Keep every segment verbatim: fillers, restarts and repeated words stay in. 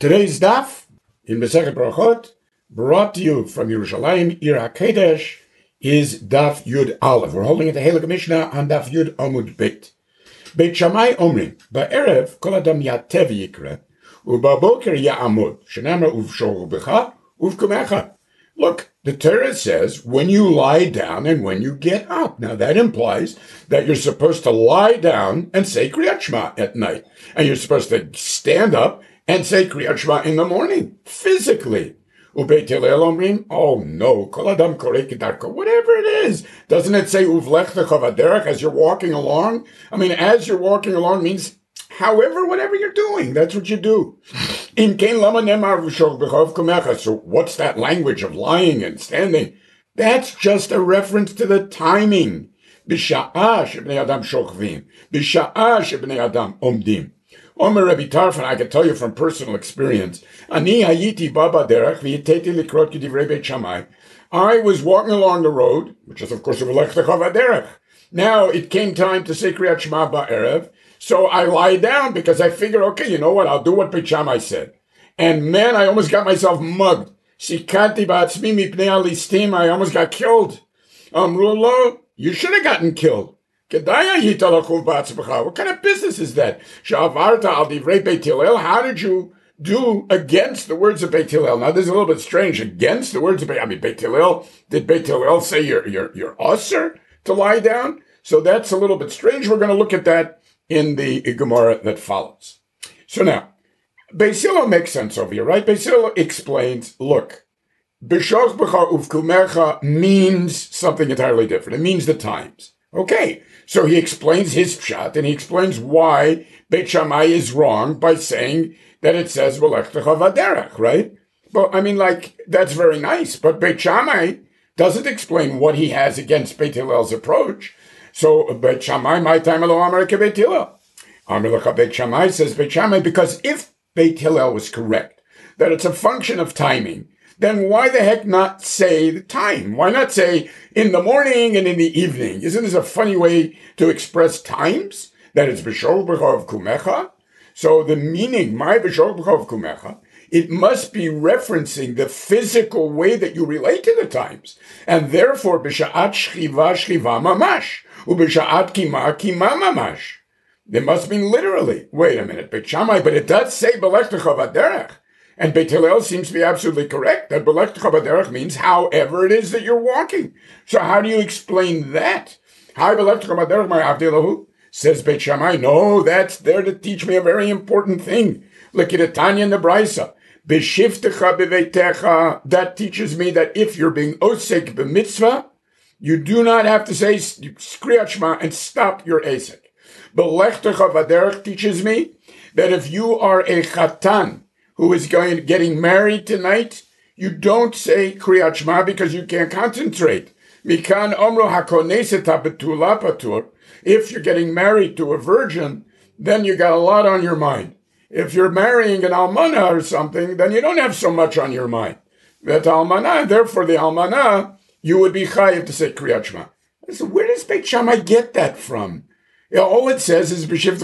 Today's daf in Masechet Brachot, brought to you from Yerushalayim, Ir HaKodesh, is daf Yud Aleph. We're holding it the Heilige Mishnah on daf Yud Amud Beit. Beit Shammai Omrim, Ba'erev kol adam yatev yikra, u'baboker ya'amud, shenamar uvshol b'cha, uvkumecha. Look, the Torah says when you lie down and when you get up. Now that implies that you're supposed to lie down and say Kriyat Shema at night. And you're supposed to stand up and say Kriyat Shema in the morning, physically. Ubeit Hillel Omrim, oh no, kol adam korei kedarko, whatever it is. Doesn't it say uvlech vaderech as you're walking along? I mean, as you're walking along means however, whatever you're doing, that's what you do. In kein lama nemar v'shol b'chov kumecha. So what's that language of lying and standing? That's just a reference to the timing. B'sha'ah shebnei adam shochvim. B'sha'ah shebnei adam omdim. Omer Rabbi Tarfon, I can tell you from personal experience. Ani hayiti baba derech v'yiteti likrot k'divrei Beit Shammai. I was walking along the road, which is of course v'lech techav derech. Now it came time to say Kriyat Shema ba'erev. So I lie down because I figure, okay, you know what? I'll do what Beit Shammai said. And man, I almost got myself mugged. Sikanti ba'atzmi mipnei alistim. I almost got killed. Amru lo, you should have gotten killed. What kind of business is that? How did you do against the words of Beit Hillel? Now, this is a little bit strange. Against the words of Beit, I mean, Beit Hillel, did Beit Hillel say you're, you're, you're usher to lie down? So that's a little bit strange. We're going to look at that in the Gemara that follows. So now, Beis Hillel makes sense over here, right? Beis Hillel explains, look, B'shoch b'cha uvkumecha means something entirely different. It means the times. Okay, so he explains his pshat, and he explains why Beit Shammai is wrong by saying that it says v'lech techa vaderech, right? But I mean, like, that's very nice, but Beit Shammai doesn't explain what he has against Beit Hillel's approach. So Beit Shammai, my time alo amar ke Beit Hillel. Amar lecha Beit Shammai, says Beit Shammai, because if Beit Hillel was correct, that it's a function of timing, then why the heck not say the time? Why not say in the morning and in the evening? Isn't this a funny way to express times? That it's b'shol b'chov kumecha? So the meaning, my b'shol b'chov kumecha, it must be referencing the physical way that you relate to the times. And therefore, b'sha'at shchiva shchiva mamash, u'b'sha'at kima kima mamash. They must mean literally. Wait a minute, Beit Shammai, but it does say b'lech techa vaderech. And Beit Hillel seems to be absolutely correct that b'lech techa vaderech means however it is that you're walking. So how do you explain that? Hi b'lech techa vaderech my avdilahu, says Beit Shammai. No, that's there to teach me a very important thing. L'kidatanya in the Brisa. B'shivtecha b'veitecha. That teaches me that if you're being osek b'mitzvah, you do not have to say Kriyat Shema and stop your osek. B'lech techa vaderech teaches me that if you are a chatan who is going getting married tonight, you don't say Kriyat Shema because you can't concentrate. Mikan omro hakoneset betula patur. If you're getting married to a virgin, then you got a lot on your mind. If you're marrying an almana or something, then you don't have so much on your mind. That almana, therefore the almana, you would be chayiv to say Kriyat Shema. So where does Beit Shammai get that from? Yeah, all it says is, where does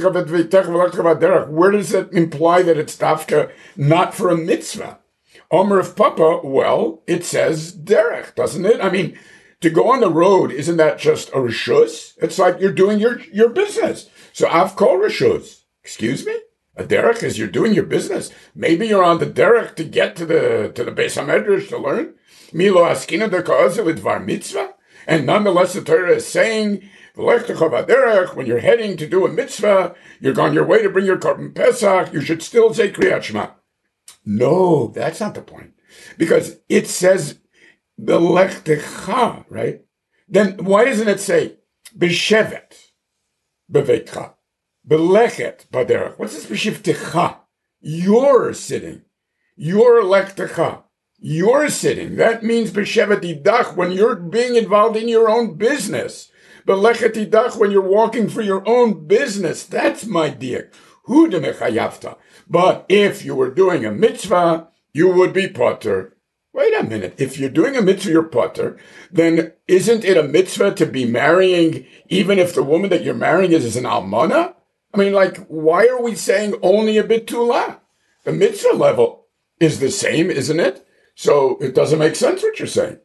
it imply that it's dafka not for a mitzvah? Omer of Papa, well, it says derech, doesn't it? I mean, to go on the road, isn't that just a rishus? It's like you're doing your, your business. So I've called rishus. Excuse me? A derech is you're doing your business. Maybe you're on the derech to get to the to the Beis HaMedrash to learn. Milo askina deka'azil idvar mitzvah. And nonetheless, the Torah is saying, when you're heading to do a mitzvah, you're on your way to bring your korban pesach, you should still say Kriyat Shema. No, that's not the point. Because it says, Belechtecha, right? Then why doesn't it say, Beshevet, Beveitcha, Belechet, Baderach? What's this Beshivtecha? You're sitting. You're Lechtecha. You're sitting. That means Beshevet Idach, when you're being involved in your own business. Belechet Idach, when you're walking for your own business. That's my diak. Hu de mechayavta. But if you were doing a mitzvah, you would be potter. Wait a minute. If you're doing a mitzvah, you're potter. Then isn't it a mitzvah to be marrying, even if the woman that you're marrying is, is an almana? I mean, like, why are we saying only a bitula? The mitzvah level is the same, isn't it? So it doesn't make sense what you're saying.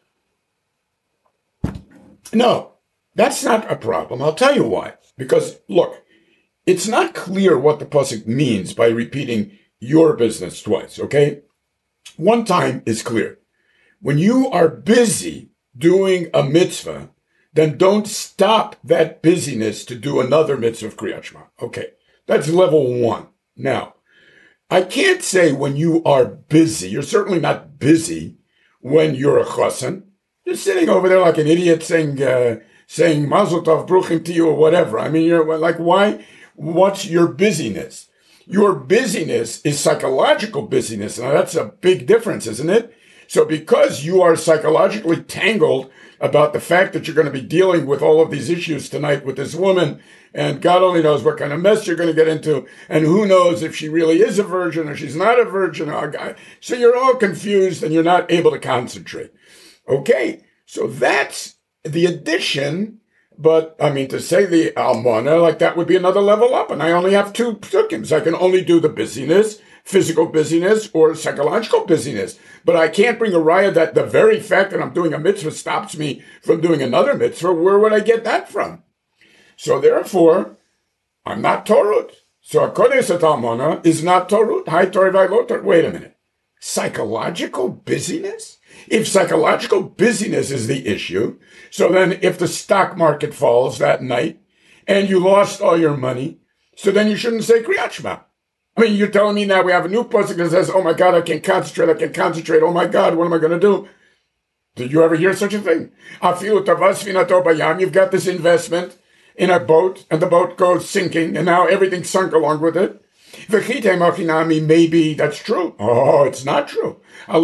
No, that's not a problem. I'll tell you why. Because, look, it's not clear what the pasuk means by repeating your business twice, okay? One time is clear. When you are busy doing a mitzvah, then don't stop that busyness to do another mitzvah of Kriyat Shema. Okay, that's level one. Now, I can't say when you are busy. You're certainly not busy when you're a chassan. You're sitting over there like an idiot saying, uh, saying Mazel Tov, Bruchim to you, or whatever. I mean, you're like, why? What's your busyness? Your busyness is psychological busyness. Now, that's a big difference, isn't it? So because you are psychologically tangled about the fact that you're going to be dealing with all of these issues tonight with this woman, and God only knows what kind of mess you're going to get into, and who knows if she really is a virgin or she's not a virgin. So you're all confused and you're not able to concentrate. Okay, so that's the addition. But, I mean, to say the almana, like that would be another level up. And I only have two psukim. I can only do the busyness, physical busyness, or psychological busyness. But I can't bring a raya that the very fact that I'm doing a mitzvah stops me from doing another mitzvah. Where would I get that from? So, therefore, I'm not torut. So, a kodesh at almana is not torut. Hi, tori vaylotar. Wait a minute. Psychological busyness? If psychological busyness is the issue, so then if the stock market falls that night and you lost all your money, so then you shouldn't say Kriyat Shema. I mean, you're telling me now we have a new pasuk that says, oh my God, I can concentrate, I can concentrate. Oh my God, what am I going to do? Did you ever hear such a thing? You've got this investment in a boat and the boat goes sinking and now everything's sunk along with it. Maybe that's true. Oh, it's not true.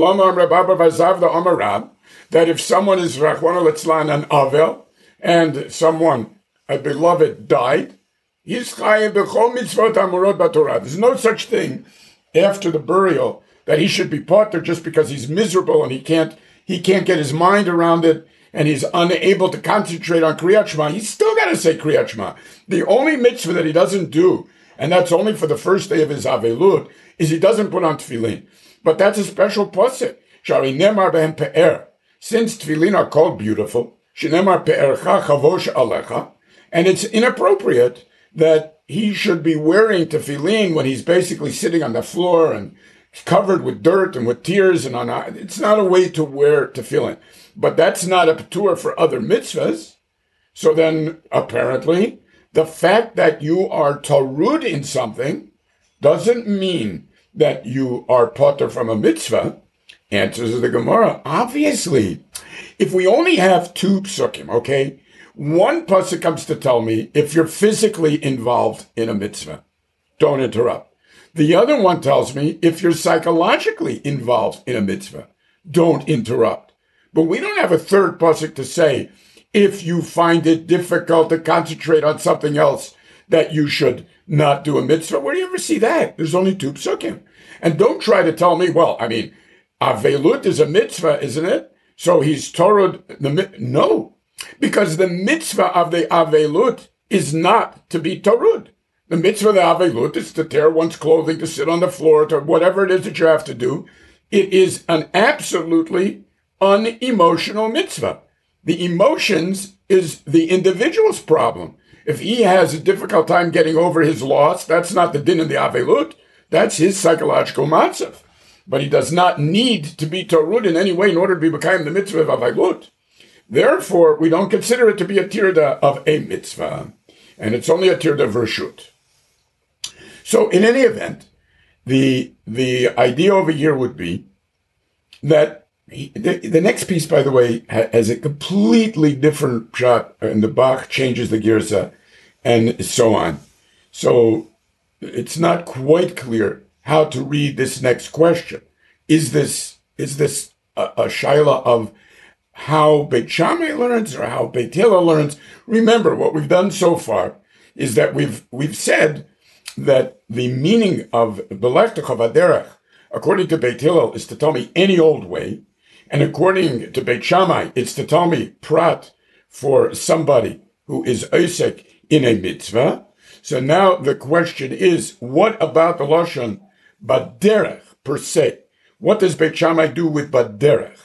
That if someone is Rachwana Litzlan an Avel, and someone, a beloved, died, there's no such thing after the burial that he should be potter just because he's miserable and he can't he can't get his mind around it and he's unable to concentrate on Kriyat Shema. He's still got to say Kriyat Shema. The only mitzvah that he doesn't do, and that's only for the first day of his Avelut, is he doesn't put on tefillin. But that's a special pasuk. Shari nemar behem pe'er. Since tefillin are called beautiful, shenemar pe'ercha chavosh alecha, and it's inappropriate that he should be wearing tefillin when he's basically sitting on the floor and covered with dirt and with tears and on. It's not a way to wear tefillin. But that's not a patur for other mitzvahs. So then, apparently, the fact that you are tarud in something doesn't mean that you are potter from a mitzvah. Answers the Gemara. Obviously, if we only have two psukim, okay, one pasuk comes to tell me if you're physically involved in a mitzvah, don't interrupt. The other one tells me if you're psychologically involved in a mitzvah, don't interrupt. But we don't have a third pasuk to say if you find it difficult to concentrate on something else that you should not do a mitzvah. Where do you ever see that? There's only two psukim. And don't try to tell me, well, I mean, Avelut is a mitzvah, isn't it? So he's Torah, the no, because the mitzvah of the Avelut is not to be Torud. The mitzvah of the Avelut is to tear one's clothing, to sit on the floor, to whatever it is that you have to do. It is an absolutely unemotional mitzvah. The emotions is the individual's problem. If he has a difficult time getting over his loss, that's not the din in the Avelut. That's his psychological matzav. But he does not need to be Torud in any way in order to be become the mitzvah of Avelut. Therefore, we don't consider it to be a tirda of a mitzvah. And it's only a tirda of Reshut. So in any event, the, the idea over here would be that he, the, the next piece, by the way, has a completely different shot, and the Bach changes the girsa, and so on. So it's not quite clear how to read this next question. Is this is this a, a shaila of how Beit Shammai learns or how Beit Hillel learns? Remember, what we've done so far is that we've we've said that the meaning of Belech Vaderech, according to Beit Hillel, is to tell me any old way, and according to Beit Shammai, it's to tell me prat for somebody who is osek in a mitzvah. So now the question is, what about the lashon Baderech, per se. What does Beit Shammai do with Baderech?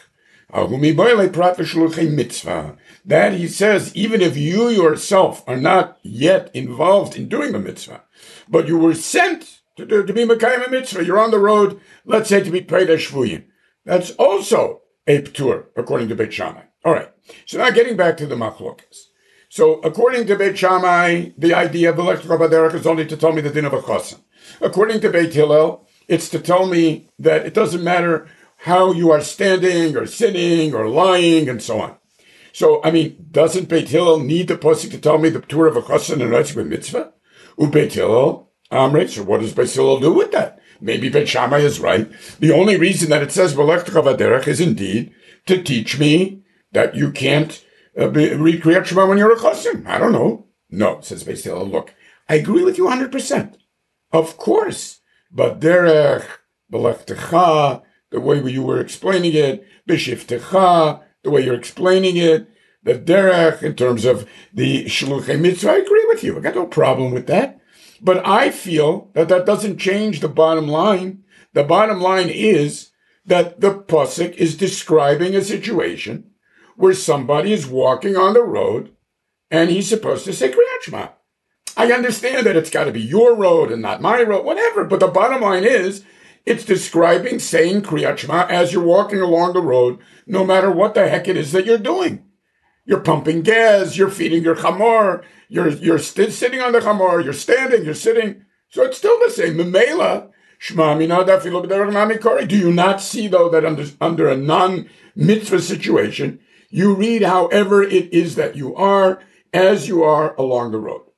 That he says, even if you yourself are not yet involved in doing the mitzvah, but you were sent to, do, to be Mekayim a mitzvah, you're on the road, let's say to be Peidah Shvuyim. That's also a ptur, according to Beit Shammai. All right, so now getting back to the machlokas. So according to Beit Shammai, the idea of B'lechlecha Baderech is only to tell me the din of a chosan. According to Beit Hillel, it's to tell me that it doesn't matter how you are standing or sitting or lying and so on. So, I mean, doesn't Beit Hillel need the pasuk to tell me the ptur of a chosan and retzim mitzvah? U Beit Hillel, Amrei, so what does Beit Hillel do with that? Maybe Beit Shammai is right. The only reason that it says B'lechlecha Baderech is indeed to teach me that you can't uh, be, read Kriyat Shema when you're a chosan. I don't know. No, says Beit Hillel, look, I agree with you one hundred percent. Of course. Baderech, B'lechtecha, the way you were explaining it, B'shiftecha, the way you're explaining it, the derech in terms of the shluchei mitzvah, I agree with you. I got no problem with that. But I feel that that doesn't change the bottom line. The bottom line is that the pasuk is describing a situation where somebody is walking on the road and he's supposed to say Kriyat Shema. I understand that it's got to be your road and not my road, whatever. But the bottom line is, it's describing saying Kriyat Shema as you're walking along the road, no matter what the heck it is that you're doing. You're pumping gas, you're feeding your chamor, you're you're st- sitting on the chamor, you're standing, you're sitting. So it's still the same. Memela, Shema mina dafilu b'derech nami kori. Do you not see, though, that under, under a non-mitzvah situation, you read however it is that you are, as you are along the road?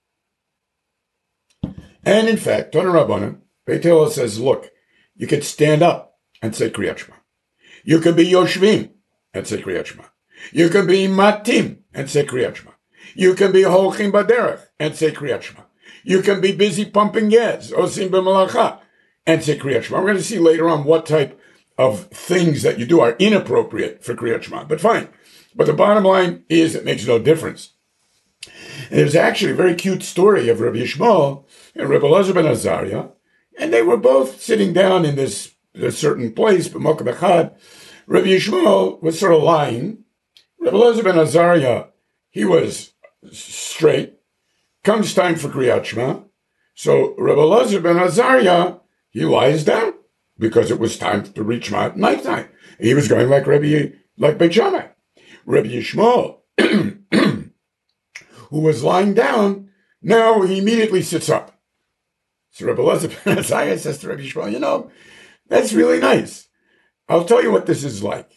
And in fact, Tana Rabbanan, Beit Hillel says, look, you could stand up and say Kriyat Shema. You could be Yoshvim and say Kriyat Shema. You can be Matim and say Kriyat Shema. You can be Holchim Baderech and say Kriyat Shema. You can be busy pumping gas, Osim B'malacha, and say Kriyat Shema. We're going to see later on what type of things that you do are inappropriate for Kriyat Shema, but fine. But the bottom line is it makes no difference. And there's actually a very cute story of Rabbi Yishmael and Rabbi Elazar ben Azariah, and they were both sitting down in this, this certain place, B'mokem Echad. Rabbi Yishmael was sort of lying. Rabbi Elazar ben Azariah, he was straight. Comes time for Kriyat Shema. So Rabbi Elazar ben Azariah, he lies down because it was time to reach Shema at nighttime. He was going like Rabbi, like Beit Shammai. Rabbi Yishmael, who was lying down, now he immediately sits up. So Rabbi Elazar ben Azariah says to Rabbi Yishmael, you know, that's really nice. I'll tell you what this is like.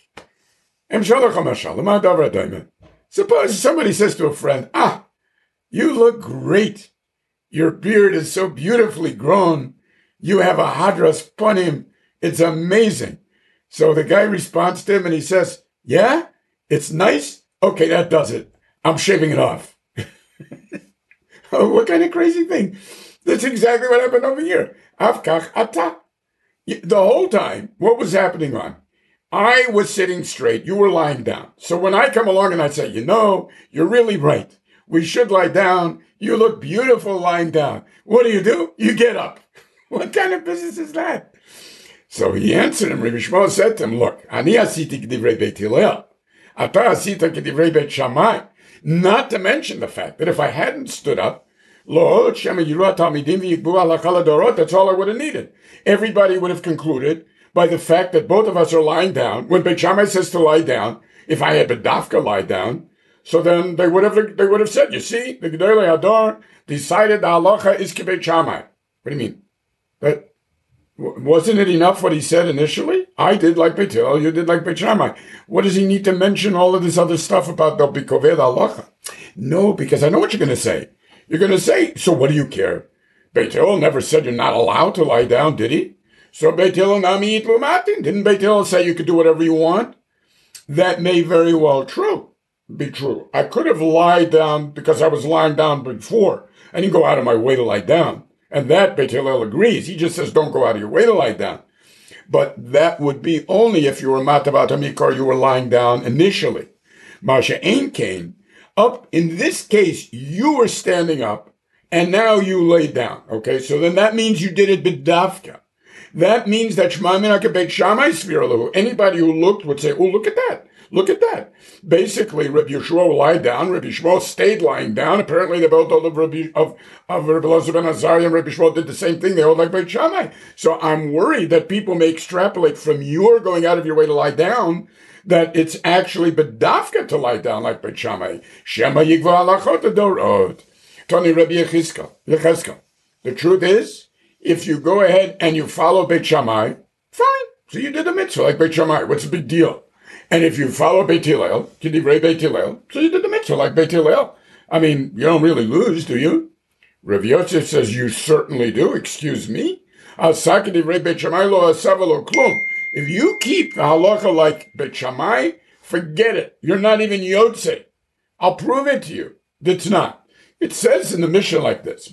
Suppose somebody says to a friend, ah, you look great. Your beard is so beautifully grown. You have a hadras panim. It's amazing. So the guy responds to him and he says, yeah, it's nice. Okay, that does it. I'm shaving it off. Oh, what kind of crazy thing? That's exactly what happened over here. Avkach ata. The whole time, what was happening on? I was sitting straight. You were lying down. So when I come along and I say, you know, you're really right. We should lie down. You look beautiful lying down. What do you do? You get up. What kind of business is that? So he answered him. Rabbi Yishmael said to him, look, ani asiti k'divrei Beit Hillel. Ata asita k'divrei Beit Shammai. Not to mention the fact that if I hadn't stood up, lo shema yirat talmidim v'yikbu halacha l'dorot, that's all I would have needed. Everybody would have concluded by the fact that both of us are lying down. When Beit Shammai says to lie down, if I had Bedafka lie down, so then they would have they would have said, you see, the Gedolei Hador decided the halacha is k'Beit Shammai. What do you mean? But wasn't it enough what he said initially? I did like Beit Hillel, you did like Beit Shammai. What does he need to mention all of this other stuff about the Bikoveh halacha? No, because I know what you're going to say. You're going to say, so what do you care? Beit Hillel never said you're not allowed to lie down, did he? So Beit Hillel nami itlu matin. Didn't Beit Hillel say you could do whatever you want? That may very well true, be true. I could have lied down because I was lying down before. I didn't go out of my way to lie down. And that Beit Hillel agrees. He just says don't go out of your way to lie down. But that would be only if you were matavat hamikar, you were lying down initially. Masha Ein Kain, up in this case, you were standing up and now you laid down. Okay, so then that means you did it b'dafka. That means that Shema Minaka Beit Shammai Sfiralahu. Anybody who looked would say, oh, look at that. Look at that. Basically, Rabbi Yeshua lied down. Rabbi Shmuel stayed lying down. Apparently, they both told of Rabbi, of, of Rabbi Elazar ben Azariah and Rabbi Shmuel did the same thing. They all like Beit Shammai. So I'm worried that people may extrapolate from your going out of your way to lie down that it's actually bedafka to lie down like Beit Shammai. Shema yigva halachot adorot. Tani Rabbi Yecheskel. The truth is, if you go ahead and you follow Beit Shammai, fine. So you did a mitzvah like Beit Shammai. What's the big deal? And if you follow Beit Hillel, Kidivrei Beit Hillel, so you did the mitzvah like Beit Hillel. I mean, you don't really lose, do you? Rav Yosef says you certainly do. Excuse me. Asa Kidivrei Beit Shammai lo asav lo klum. If you keep the halacha like Beit Shammai, forget it. You're not even Yotze. I'll prove it to you. It's not. It says in the Mishnah like this.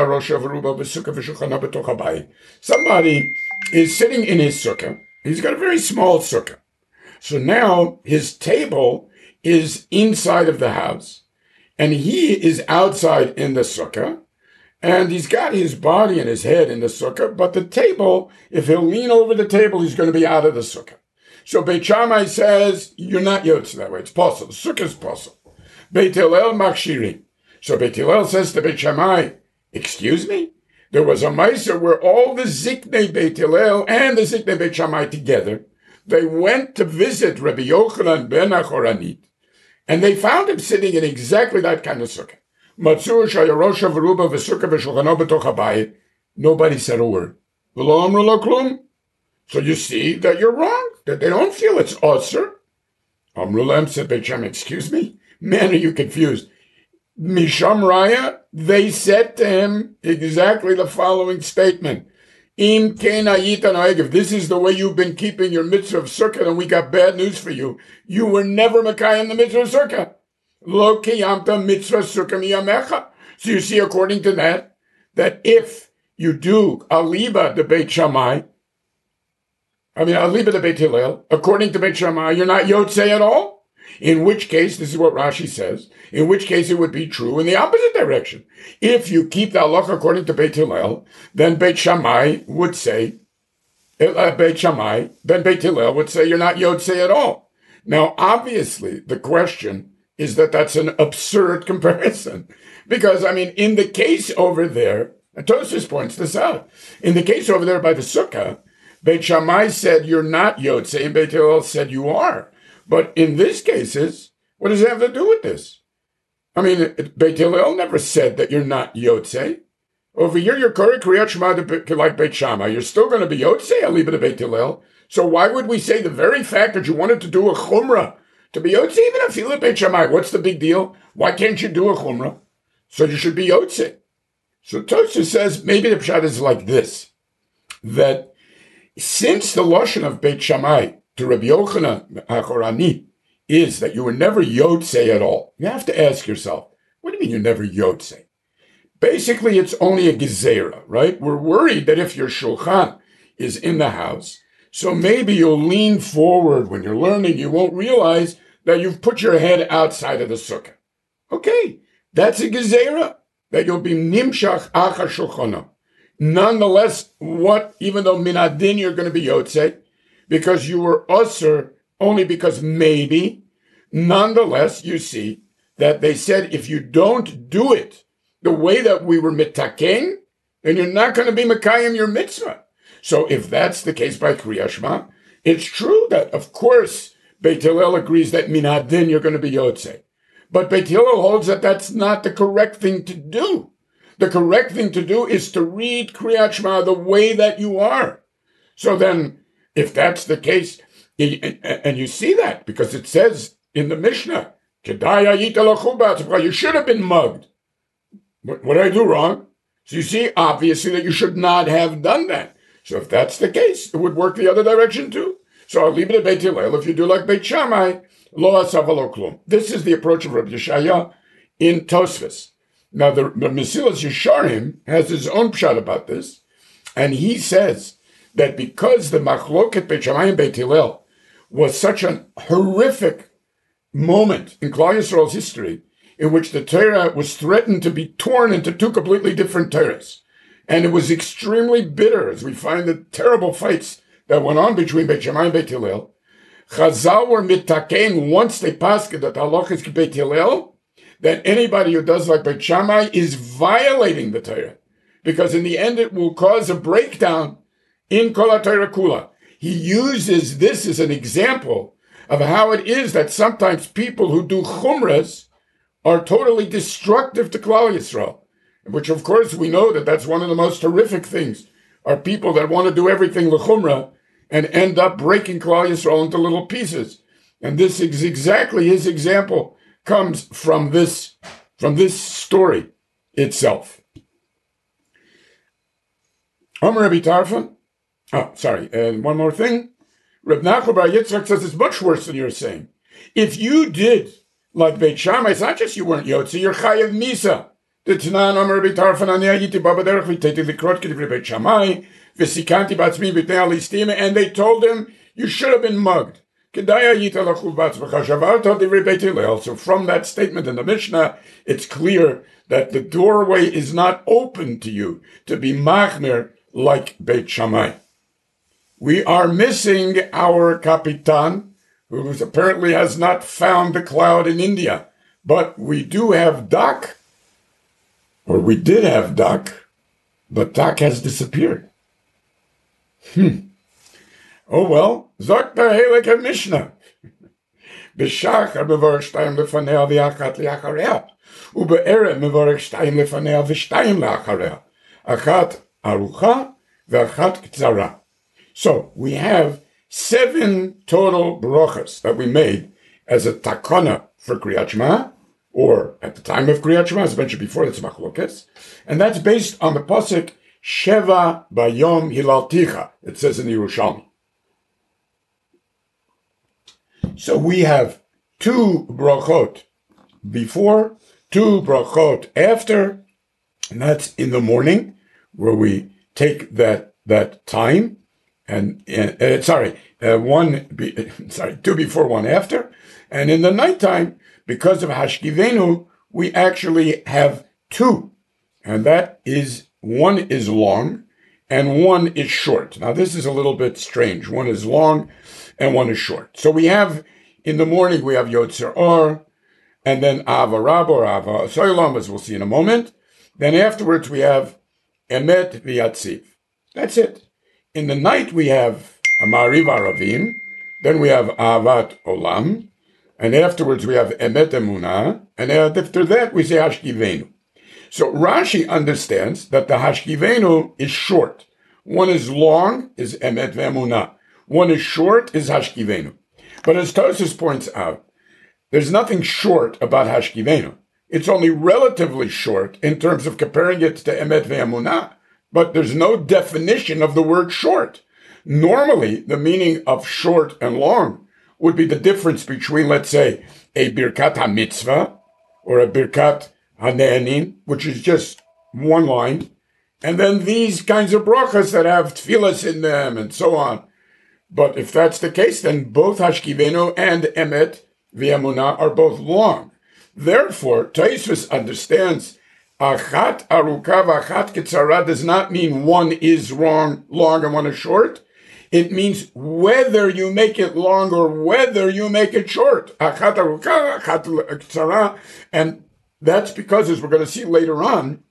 Somebody is sitting in his sukkah. He's got a very small sukkah. So now his table is inside of the house, and he is outside in the sukkah, and he's got his body and his head in the sukkah, but the table, if he'll lean over the table, he's going to be out of the sukkah. So Beit Shammai says, you're not yotze that way. It's possible. The sukkah is possible. Beit Hillel machshirin. So Beit Hillel says to Beit Shammai, excuse me? There was a meiser where all the Ziknei Beit Hillel and the Ziknei Beit Shammai together, they went to visit Rabbi Yochanan ben Achoranit, and they found him sitting in exactly that kind of sukkah. Matzur shayarosha v'ruba v'sukkah v'shulchano b'toch habayit. Nobody said a word. V'lo amru lo klum. So you see that you're wrong, that they don't feel it's osur. Amru lahem, said Beit Shammai, excuse me? Man, are you confused? Misham Raya, they said to him exactly the following statement. Im kena yitan ha'egev. This is the way you've been keeping your mitzvah of sukkah, and we got bad news for you. You were never Mekayim the mitzvah of sukkah. Lo kiyamta mitzvah sukkah miyamecha. So you see, according to that, that if you do aliba the Beit Shammai, I mean aliba the Beit Hillel, according to Beit Shammai, you're not yotze at all. In which case, this is what Rashi says, in which case it would be true in the opposite direction. If you keep the halacha according to Beit Hillel, then Beit Shammai would say, uh, Beit Shammai, then Beit Hillel would say you're not Yotze at all. Now, obviously, the question is that that's an absurd comparison. Because, I mean, in the case over there, Tosfos points this out, in the case over there by the Sukkah, Beit Shammai said you're not Yotze, and Beit Hillel said you are. But in these cases, what does it have to do with this? I mean, Beit Hillel never said that you're not Yotze. Over here, you're correct, Kriyat Shema like Beit Shammai. You're still going to be Yotze, Aliba to Beit Hillel. So why would we say the very fact that you wanted to do a Chumrah to be Yotze, even if you live Beit Shammai, what's the big deal? Why can't you do a Chumrah? So you should be Yotze. So Tosfos says maybe the pshat is like this, that since the Lashon of Beit Shammai to Rabbi Yochanan HaChorani is that you were never Yotze at all. You have to ask yourself, what do you mean you're never Yotze? Basically, it's only a gezerah, right? We're worried that if your shulchan is in the house, so maybe you'll lean forward when you're learning, you won't realize that you've put your head outside of the sukkah. Okay, that's a gezerah, that you'll be nimshach achar shulchana. Nonetheless, what, even though minadin you're going to be Yotze, because you were usher only because maybe, nonetheless, you see that they said if you don't do it the way that we were mitaken, then you're not going to be Mekayim your mitzvah. So if that's the case by Kriyat Shema, it's true that, of course, Beit Hillel agrees that minadin you're going to be Yotze. But Beit Hillel holds that that's not the correct thing to do. The correct thing to do is to read Kriyat Shema the way that you are. So then, if that's the case, and you see that, because it says in the Mishnah, you should have been mugged. What did I do wrong? So you see, obviously, that you should not have done that. So if that's the case, it would work the other direction too. So I'll leave it at Beit Hillel. If you do like Beit Shammai, lo asav lo klum. This is the approach of Rabbi Yeshaya in Tosfos. Now, the, the Mesilas Yesharim has his own pshat about this, and he says that because the machloket Beit Shammai and Beit Hillel was such a horrific moment in Klal Yisrael's history, in which the Torah was threatened to be torn into two completely different Torahs. And it was extremely bitter, as we find the terrible fights that went on between Beit Shammai and Beit Hillel. Chazal were mitaken once they passed that halachas Beit Hillel, that anybody who does like Beit Shammai is violating the Torah, because in the end it will cause a breakdown in Kol HaTorah Kula. He uses this as an example of how it is that sometimes people who do chumras are totally destructive to Klal Yisrael, which of course we know that that's one of the most horrific things, are people that want to do everything l'chumra and end up breaking Klal Yisrael into little pieces. And this is exactly his example, comes from this, from this story itself. Omer Rabbi Tarfon, oh, sorry, and one more thing. Reb Nachman Bar Yitzchak says it's much worse than you're saying. If you did like Beit Shammai, it's not just you weren't Yotze, you're Chayav Misa. The Tanan Omer Rabbi Tarfon ani hayiti baba derech v'teti likrot k'divrei Beit Shammai v'sikanti b'atzmi b'tnei alistima, and they told him you should have been mugged. Kedai hayita lachuv b'atzmecha shavarta divrei Beit Hillel. So from that statement in the Mishnah, it's clear that the doorway is not open to you to be machmir like Beit Shammai. We are missing our Kapitan, who apparently has not found the cloud in India. But we do have Dak, or we did have Dak, but Dak has disappeared. Hmm. Oh well, Zok the Helek Mishnah. B'shachar mevorach shtayim lefanea v'achat liachareh, ube'ereh mevorach shtayim lefanea v'shtayim liachareh, achat arucha v'achat k'tzara. So we have seven total brachas that we made as a takana for Kriyat Shema, or at the time of Kriyat Shema, as mentioned before, that's machlokes, and that's based on the pasuk Sheva Bayom Hilalticha. It says in the Yerushalmi. So we have two brachot before, two brachot after, and that's in the morning where we take that that time. And, uh, uh, sorry, uh, one, be, sorry, two before, one after. And in the nighttime, because of Hashkivenu, we actually have two. And that is, one is long and one is short. Now, this is a little bit strange. One is long and one is short. So we have, in the morning, we have Yotzer Or, and then Ava Rab or Ava Soilam, as we'll see in a moment. Then afterwards, we have Emet V'Yatziv. That's it. In the night, we have Amariv Aravim, then we have Avat Olam, and afterwards we have Emet Emunah, and after that we say Hashkivenu. So Rashi understands that the Hashkivenu is short. One is long, is Emet Ve'emunah. One is short, is Hashkivenu. But as Tosfos points out, there's nothing short about Hashkivenu. It's only relatively short in terms of comparing it to Emet Ve'emunah. But there's no definition of the word short. Normally, the meaning of short and long would be the difference between, let's say, a Birkat HaMitzvah or a Birkat HaNe'anin, which is just one line, and then these kinds of brachas that have tefillas in them and so on. But if that's the case, then both Hashkivenu and Emet V'Emunah are both long. Therefore, Tosfos understands Achat aruka v'achat ketzara does not mean one is wrong, long and one is short. It means whether you make it long or whether you make it short. Achat aruka, achat ketzara. And that's because, as we're going to see later on,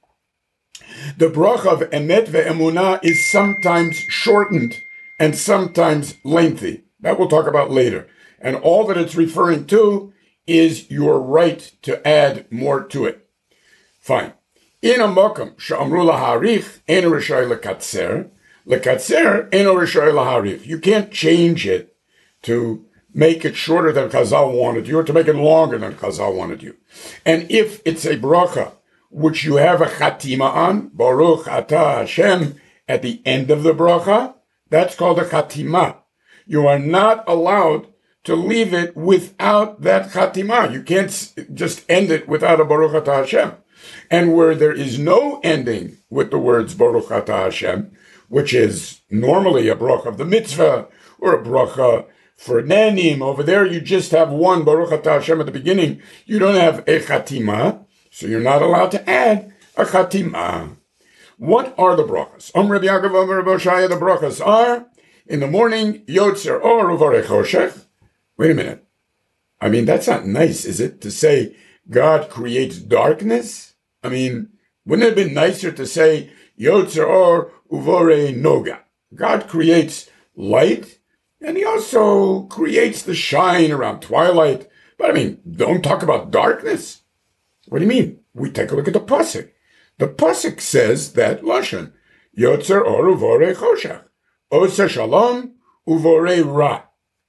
the bracha of Emet ve'emunah is sometimes shortened and sometimes lengthy. That we'll talk about later. And all that it's referring to is your right to add more to it. Fine. In a mokum, she'amru laharich, eno rishoy lekatzer, lekatzer, eno rishoy laharich. You can't change it to make it shorter than Chazal wanted you, or to make it longer than Chazal wanted you. And if it's a bracha, which you have a chatima on, Baruch Atah Hashem, at the end of the bracha, that's called a chatima. You are not allowed to leave it without that chatima. You can't just end it without a Baruch Atah Hashem. And where there is no ending with the words Baruch Atah Hashem, which is normally a bracha of the mitzvah or a bracha for nanim, over there you just have one Baruch Atah Hashem at the beginning. You don't have a chatima, so you're not allowed to add a chatima. What are the brachas? Om Rabbi Yaakov, Om Rabbi Oshaya, the brachas are, in the morning, Yotzer Or Uvorei Choshech. Wait a minute. I mean, that's not nice, is it? To say God creates darkness? I mean, wouldn't it have been nicer to say Yotzer Or Uvorei Noga? God creates light, and he also creates the shine around twilight. But I mean, don't talk about darkness. What do you mean? We take a look at the pasuk. The pasuk says that lashon Yotzer Or Uvorei Choshech, Osa Shalom Uvorei Ra.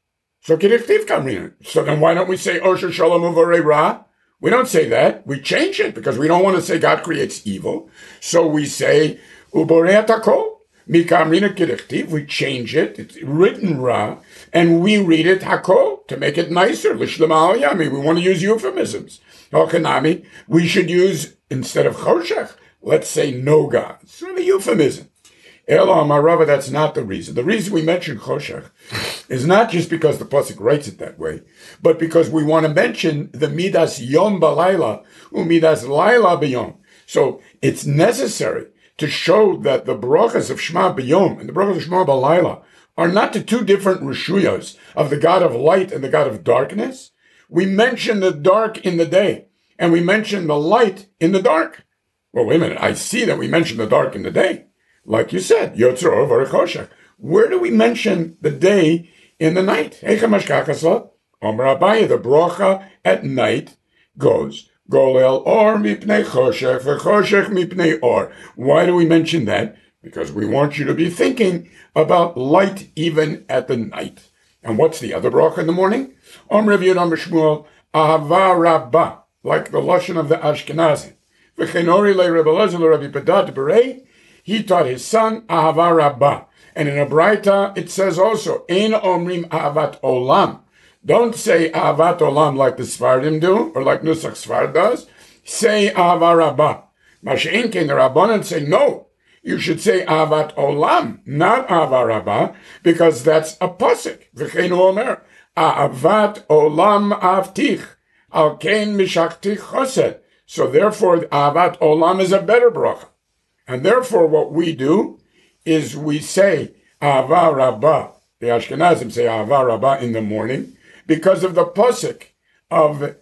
So kedichtiv kamrin. So then why don't we say Osa Shalom Uvorei Ra? We don't say that. We change it because we don't want to say God creates evil. So we say Uvorei Takol. Mikamrina kedichtiv. We change it. It's written Ra, and we read it Hakol to make it nicer. Lishlam Yami. We want to use euphemisms. Hokanami. We should use, instead of Choshech, let's say Noga. It's sort of a euphemism. Elo Amarava, that's not the reason. The reason we mention Choshech is not just because the pasuk writes it that way, but because we want to mention the Midas Yom Balayla, Umidas Laila B'Yom. So it's necessary to show that the brachas of Shema B'Yom and the brachas of Shema Balayla are not the two different reshuyos of the God of light and the God of darkness. We mention the dark in the day, and we mention the light in the dark. Well, wait a minute. I see that we mention the dark in the day. Like you said, Yotzer Or Uvorei Choshech. Where do we mention the day in the night? Eicha mashkachasla, Omer Abaye, the bracha at night goes, Golel Or mipnei Choshech, v'Choshech mipnei Or. Why do we mention that? Because we want you to be thinking about light even at the night. And what's the other bracha in the morning? Omer Rav Yudam Shmuel, Ahava Rabbah, like the lashon of the Ashkenazim. V'Chenori le Rebbe Elazar le Rabbi Padat Berei. He taught his son Ahava Rabbah. And in a Braita, it says also, Ein Omrim Ahavat Olam. Don't say Ahavat Olam like the Sfardim do, or like Nusach Sfard does. Say Ahava Rabbah. Masha'en Ken, the Rabbanan say, no, you should say Ahavat Olam, not Ahava Rabbah, because that's a pasuk. V'cheinu Omer, Ahavat Olam Avtich, Al Ken Mishachtich Chosed. So therefore, Ahavat Olam is a better bracha. And therefore, what we do is we say Ahava Rabbah. The Ashkenazim say Ahava Rabbah in the morning because of the pasuk of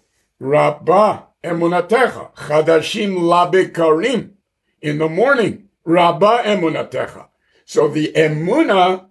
Rabbah Emunatecha, Chadashim Labikarim. In the morning, Rabbah Emunatecha. So the Emunah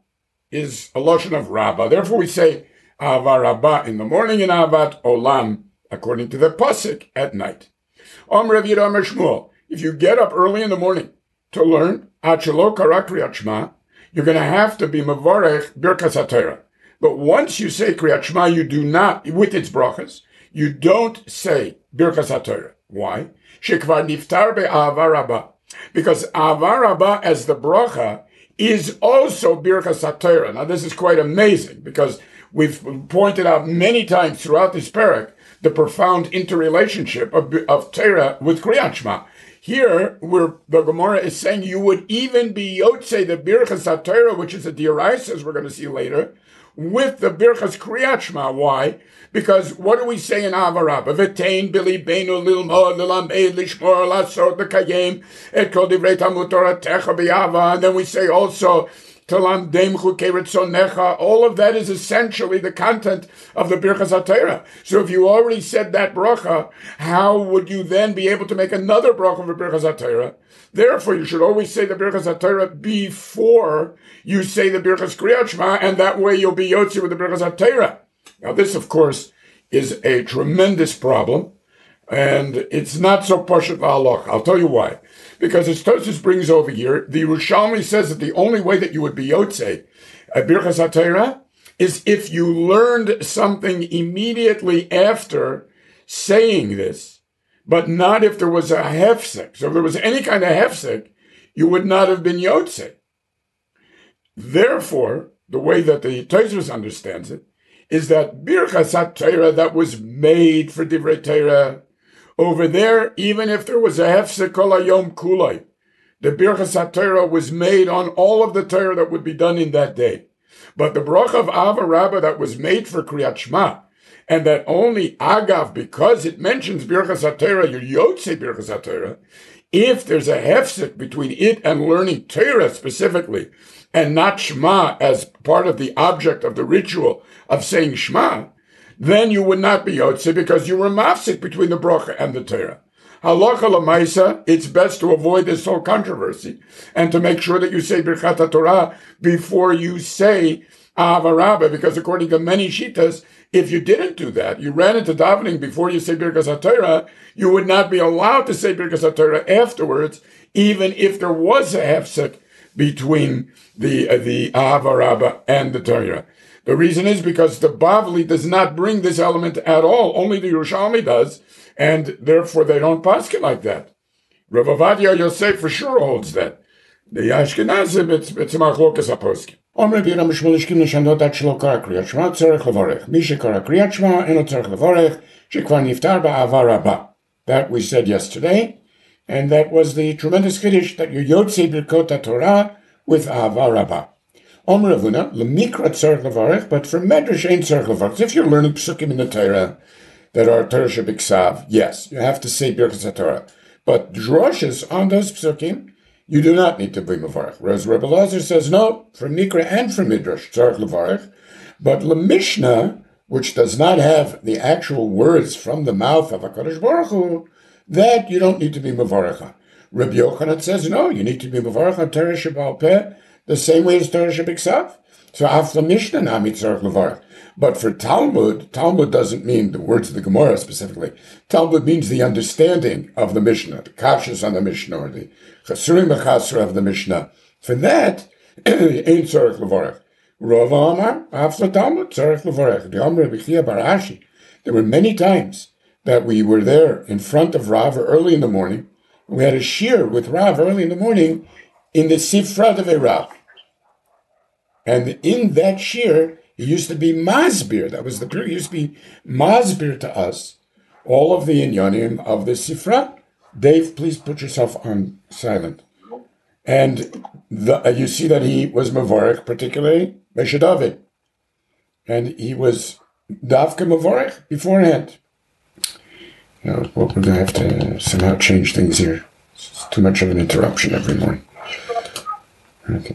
is a lotion of Rabbah. Therefore, we say Ahava Rabbah in the morning and Ahavat Olam, according to the pasuk, at night. Om Rav Yudam Shmuel. If you get up early in the morning to learn Achelo Karak Kriyat Shema, you're going to have to be Mavarech Birkas HaTorah. But once you say Kriyat Shema, you do not, with its brachas, you don't say Birkas HaTorah. Why? Shekvar Niftar Be'Ahava Rabbah. Because Ahava Rabbah as the bracha is also Birkas HaTorah. Now this is quite amazing because we've pointed out many times throughout this parak the profound interrelationship of, of Torah with Kriyat Shema. Here, where the Gemara is saying you would even be Yotzei, the Birchas HaTorah, which is a Dioraisa, as we're going to see later, with the Birchas Kriyat Shema. Why? Because what do we say in Ahava Rabbah? V'tein b'libeinu lilmod l'lamed lishmor lasot l'kayem et kol divrei Talmud Toratecha b'yava. And then we say also, all of that is essentially the content of the Birchas HaTorah. So if you already said that bracha, how would you then be able to make another bracha for Birchas HaTorah? Therefore, you should always say the Birchas HaTorah before you say the Birchas Kriyat Shema, and that way you'll be Yotzi with the Birchas HaTorah. Now this, of course, is a tremendous problem, and it's not so pashut la'halach. I'll tell you why. Because as Tosfos brings over here, the Yerushalmi says that the only way that you would be Yotzei at Birchas HaTorah is if you learned something immediately after saying this, but not if there was a hefsek. So if there was any kind of hefsek, you would not have been Yotzei. Therefore, the way that the Tosfos understands it is that Birchas HaTorah that was made for Divrei Torah, over there, even if there was a hefsek kol hayom kulay, the Birchas HaTorah was made on all of the Torah that would be done in that day. But the bracha of Ahava Rabbah that was made for Kriyat Shema, and that only agav, because it mentions Birchas HaTorah, your Yotzei Birchas HaTorah, If there's a hefsek between it and learning Torah specifically, and not Shema as part of the object of the ritual of saying Shema, then you would not be Yotze because you were mafsik between the bracha and the Torah. Halacha l'maisa, it's best to avoid this whole controversy and to make sure that you say Birkat HaTorah before you say Ahava Rabbah, because according to many Shitas, if you didn't do that, you ran into davening before you say Birkas HaTorah, you would not be allowed to say Birkas HaTorah afterwards, even if there was a hefsek between the uh, the Ahava Rabbah and the Torah. The reason is because the Bavli does not bring this element at all. Only the Yerushalmi does, and therefore they don't paskin like that. Rav Ovadia Yosef for sure holds that. The Ashkenazim, it's it's a machlokas haposkin. Omer b'yira mishmolishkim nishandot dat shelo kara kriyat shema tzarech levorech. Mi shekara kriyat shema eno tzarech levorech shekvar niftar ba'ahava rabbah. That we said yesterday, and that was the tremendous kiddush that you yotzei birkot HaTorah with ahava rabbah. Omer Avuna lemikra tzarech levorech, but for medrash ain't tzarech levorech. If you're learning psukim in the Torah that are Torah shebiksav, yes, you have to say birkat HaTorah. But droshes on those psukim, you do not need to be mevarech. Whereas Rebbe Lazar says, no, from Mikra and from Midrash, tzarech levarech. But LeMishnah, which does not have the actual words from the mouth of HaKadosh Baruch Hu, that you don't need to be mevarech on. Rebbe Yochanan says, no, you need to be mevarech on Torah Sheba'al Peh, the same way as Torah Shebiksav. So af LeMishnah nami tzarech levarech. But for Talmud, Talmud doesn't mean the words of the Gemara specifically. Talmud means the understanding of the Mishnah, the kashas on the Mishnah, or the chasurim b'chasra of the Mishnah. For that, ain't tzarech levarech. Rav Amar, after Talmud, tzarech levarech. The Amar B'chia bar Ashi. There were many times that we were there in front of Rav early in the morning. We had a shir with Rav early in the morning in the Sifra de Rav. And in that shir, he used to be masbir. That was the period. He used to be masbir to us all of the inyanim of the Sifra. Dave, please put yourself on silent. And the, uh, you see that he was Mavorech, particularly Mesha David. And he was Davka Mavorech beforehand. You know, well, we're going to have to somehow change things here. It's too much of an interruption every morning. Okay.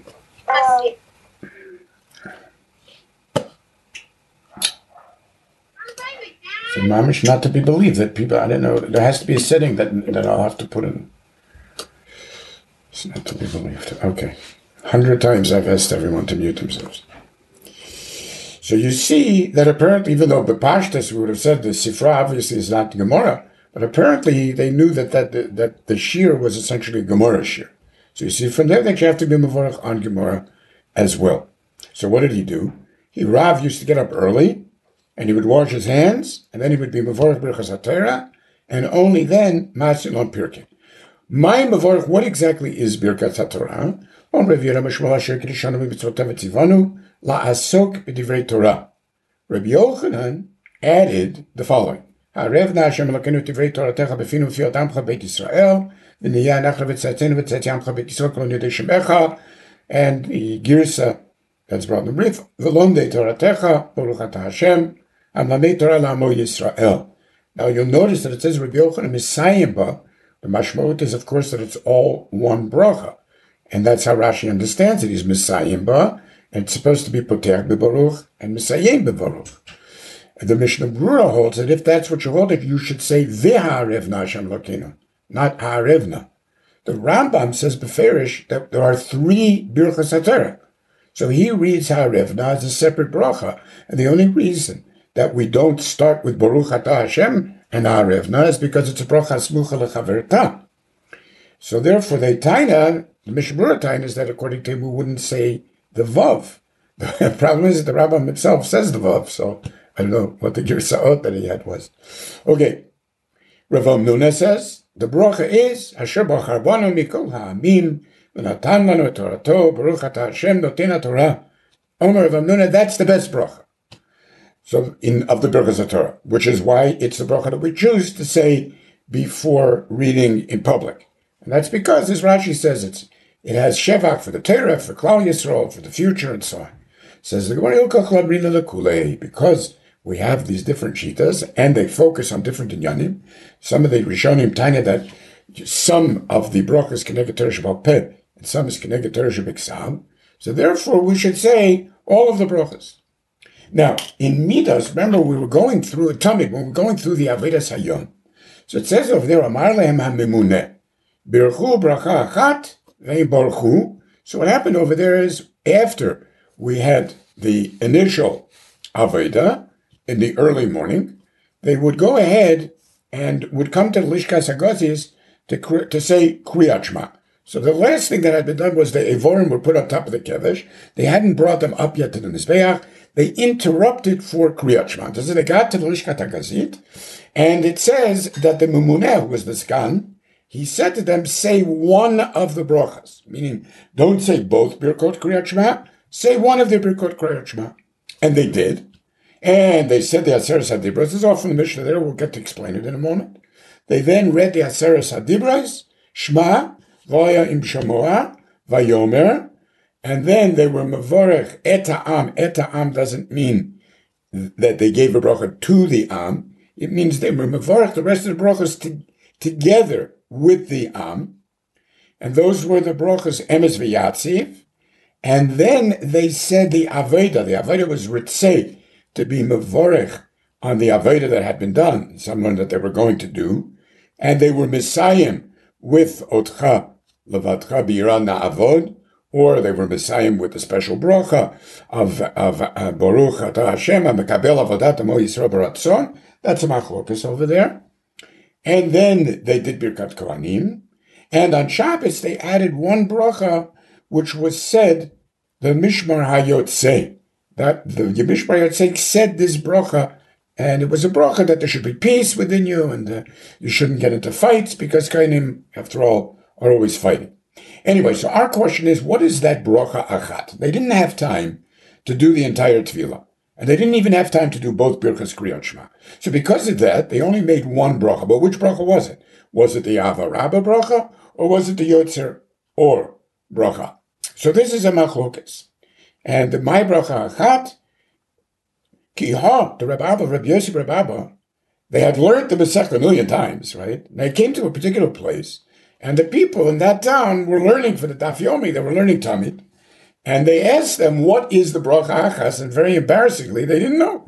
So mamish not to be believed that people, I don't know, there has to be a setting that that I'll have to put in. It's not to be believed. Okay. A hundred times I've asked everyone to mute themselves. So you see that apparently, even though Bepashtas we would have said the Sifra obviously is not the Gemara, but apparently they knew that that, that, that the Shir was essentially a Gemara Shir. So you see from there that you have to be Mevorach on Gemara as well. So what did he do? He, Rav used to get up early, and he would wash his hands, and then he would be Mevorach Birchas HaTorah, and only then Masil on Pirkei. My Mevorach, what exactly is Birkat HaTorah? On Rav Yira Mishmol Asher Kiddushanu Mitzvotav Etzivanu La'asok B'divrei Torah. Rabbi Yochanan added the following: Ha'arev Na Hashem Elokeinu Divrei Toratecha Befinu V'fi Adamcha Beit Yisrael V'niyah Nachra V'tzatzenu V'tzatziyamcha Beit Yisrael Kol Yodei Shemecha, and the Girsa that's brought in the brief V'lomdei Toratecha Baruch Ata Hashem. Now you'll notice that it says Rabbi Yochanan Misayim Ba. The mashmot is, of course, that it's all one bracha, and that's how Rashi understands it. He's Misayim Ba, and it's supposed to be Potech B'Baruch and Misayim B'Baruch. The Mishnah Brura holds that if that's what you hold it, you should say V'Ha'arevna Hashem Elokeinu, not Ha'arevna. The Rambam says Beferish that there are three Birchas HaTorah, so he reads Ha'arevna as a separate bracha, and the only reason that we don't start with Baruch Atah Hashem and Ha'arevna is because it's a bracha smucha lechaverta. So therefore, the taina, the Mishnah taina is that according to him, we wouldn't say the vav. The problem is that the Rambam himself says the vav, so I don't know what the girsaot that he had was. Okay, Rav Amnuna says the bracha is Asher bachar banu mikol ha'amim v'natan lanu torato Baruch Atah Hashem noten Torah. Omer Rav Amnuna, that's the best bracha. So in of the Birchas HaTorah, which is why it's the bracha that we choose to say before reading in public, and that's because, as Rashi says, it's it has shevach for the Torah, for Klal Yisrael, for the future, and so on. It says the Gemara because we have these different shitas and they focus on different inyanim. Some of the Rishonim tanya that some of the brachas Keneged Torah Shebal Peh, and some is Keneged Torah Shebiksav. So therefore, we should say all of the brachas. Now, in Midas, remember we were going through a Tamid, when we were going through the Avodas Hayom. So it says over there, Amar lehem ha-memuneh, birchu bracha achat ve'barchu. So what happened over there is, after we had the initial Avodah in the early morning, they would go ahead and would come to the Lishkas HaGazis to, to say Kriyat Shema. So the last thing that had been done was the Evorim were put on top of the Kedesh. They hadn't brought them up yet to the Mizbeach. They interrupted for Kriyat Shema. So they got to the Lishkat HaGazit, and it says that the Memuneh, who was the Sgan, he said to them, say one of the brachas, meaning don't say both Birkot Kriyat Shema, say one of the Birkot Kriyat Shema. And they did. And they said the Aseres HaDibros. This is all from the Mishnah there. We'll get to explain it in a moment. They then read the Aseres HaDibros, Shema, Vaya im Shamoa, Vayomer, and then they were Mavorech et ha'am. Et ha'am doesn't mean that they gave a bracha to the Am. It means they were Mavorech the rest of the brachas to, together with the Am. And those were the brachas Emes v'Yatziv. And then they said the Avodah. The Avodah was Ritzei, to be Mavorech on the Avodah that had been done, someone that they were going to do. And they were Messiahim with Otcha Levatcha B'Yira Na'avod, or they were Messiahim with the special bracha of, of uh, Baruch Atah Hashem HaMekabel Avodat Amo Yisrael B'Ratzon. That's a machlokas over there. And then they did Birkat Kohanim. And on Shabbos, they added one bracha, which was said, the Mishmar HaYotzei. That the Mishmar HaYotzei said this bracha, and it was a bracha that there should be peace within you, and uh, you shouldn't get into fights, because Kohanim, after all, are always fighting. Anyway, so our question is, what is that bracha achat? They didn't have time to do the entire tefillah, and they didn't even have time to do both birchas Kriyat Shema. So because of that, they only made one bracha. But which bracha was it? Was it the Ava Rabba bracha, or was it the Yotzer Or bracha? So this is a machlokas. And the my bracha achat, ki ha, the Rabbi Abba, Rabbi Yosef Rabbi Abba, they had learned the Masechta a million times, right? And they came to a particular place, and the people in that town were learning for the Daf Yomi, they were learning Tamid, and they asked them, what is the bracha achas? And very embarrassingly, they didn't know.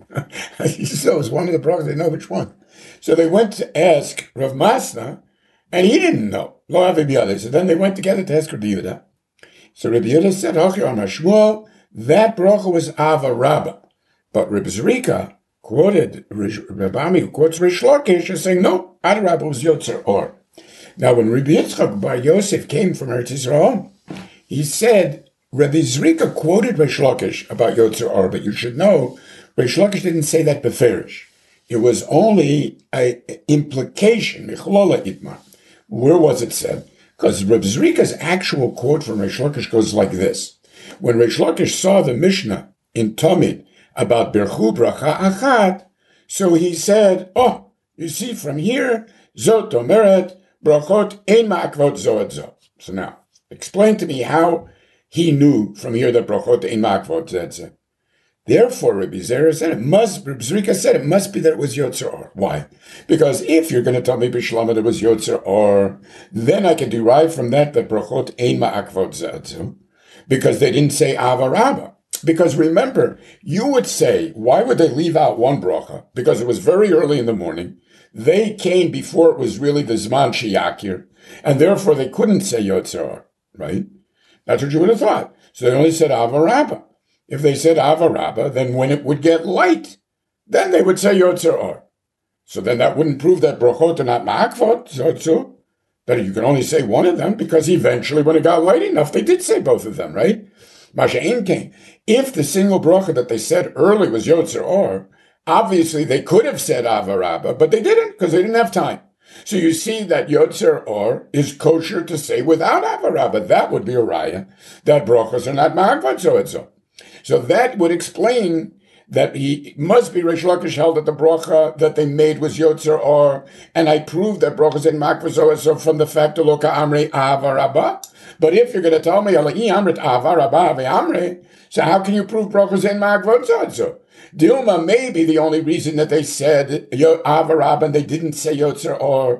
So it was one of the brachas, they didn't know which one. So they went to ask Rav Masna, and he didn't know. Lo Avi B'yadeh. So then they went together to ask Rabbi Yehuda. So Rabbi Yehuda said, Hochi Amar Shmuel, that bracha was Ava Rabba. But Rabbi Zrika quoted, Rabbi Ami, who quotes Rish Lakish, is saying, no, Ava Rabba was Yotzer Or. Now, when Rabbi Yitzchak Bar Yosef came from Eretz Yisrael, he said, Rabbi Zrika quoted Rish Lakish about Yotzer Or, but you should know, Rish Lakish didn't say that beferish. It was only an implication, Michlola Itmar. Where was it said? Because Rabbi Zrika's actual quote from Rish Lakish goes like this. When Rish Lakish saw the Mishnah in Tamid about Birchu Bracha Achat, so he said, oh, you see from here, Zot Omeret, Brachot Ein Ma'akvot Zo et Zo. So now, explain to me how he knew from here that Brachot Ein Ma'akvot Zo et Zo. Therefore, Rabbi Zera said it must, Rabbi Zrika said it must be that it was Yotzer Or. Why? Because if you're going to tell me B'Shlama that it was Yotzer Or, then I can derive from that that Brachot Ein Ma'akvot Zo et Zo, because they didn't say Ava Rabba. Because remember, you would say, why would they leave out one bracha? Because it was very early in the morning. They came before it was really the Zman Shiyakir, and therefore they couldn't say Yotzer Or, right? That's what you would have thought. So they only said Ava Rabba. If they said Ava Rabba, then when it would get light, then they would say Yotzer Or. So then that wouldn't prove that brachot are not ma'akvot, Zotzu, that you can only say one of them, because eventually when it got light enough, they did say both of them, right? Masha'im came. If the single bracha that they said early was Yotzer Or, obviously they could have said Ava Rabba, but they didn't, because they didn't have time. So you see that Yotzer Or is kosher to say without Ava Rabba. That would be a raya, that brachas are not ma'akvot, so it's so. So that would explain that he must be Rish Lakish held that the bracha that they made was Yotzer Or, and I proved that brachas in Makvah so from the fact of Loka Amre Ava Rabba. But if you're going to tell me Ala'i Amrit Ava Rabba Amre, so how can you prove brachas in Makvah so? Dilma may be the only reason that they said Ava Rabba and they didn't say Yotzer Or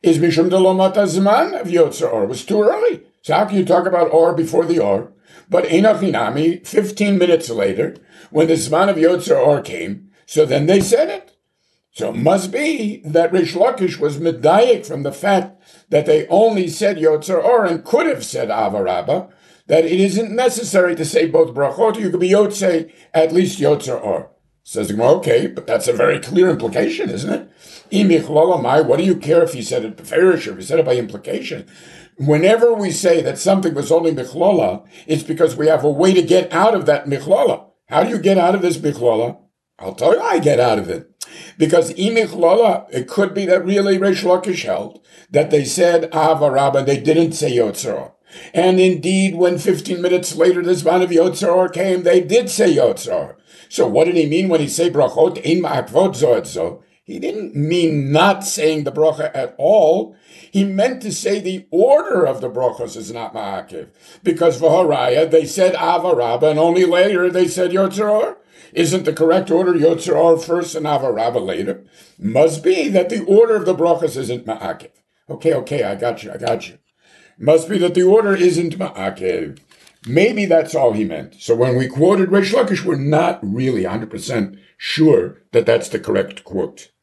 is Mishum Delomata Zman of Yotzer Or. It was too early. So how can you talk about Or before the Or? But Enochinami, fifteen minutes later, when the Zman of Yotzer Or came, so then they said it. So it must be that Rish Lakish was medayik from the fact that they only said Yotzer Or and could have said Avarabba, that it isn't necessary to say both brachot. You could be Yotze, at least Yotzer Or. Says the Gemara, okay, but that's a very clear implication, isn't it? What do you care if he said it beferish or if he said it by implication? Whenever we say that something was only michlola, it's because we have a way to get out of that michlola. How do you get out of this michlola? I'll tell you how I get out of it. Because imichlola, it could be that really Reish Lakish held that they said Avarabba, they didn't say Yotzer Or. And indeed, when fifteen minutes later the Zman of Yotzer Or came, they did say Yotzer Or. So what did he mean when he said brachot ein ma'akvot zo et zo? He didn't mean not saying the bracha at all. He meant to say the order of the brachos is not ma'akiv. Because v'haraya, they said Avarabba, and only later they said Yotzer Or. Isn't the correct order Yotzer Or first and Avarabba later? Must be that the order of the brachos isn't ma'akiv. Okay, okay, I got you, I got you. Must be that the order isn't ma'akiv. Maybe that's all he meant. So when we quoted Reish Lakish, we're not really one hundred percent sure that that's the correct quote.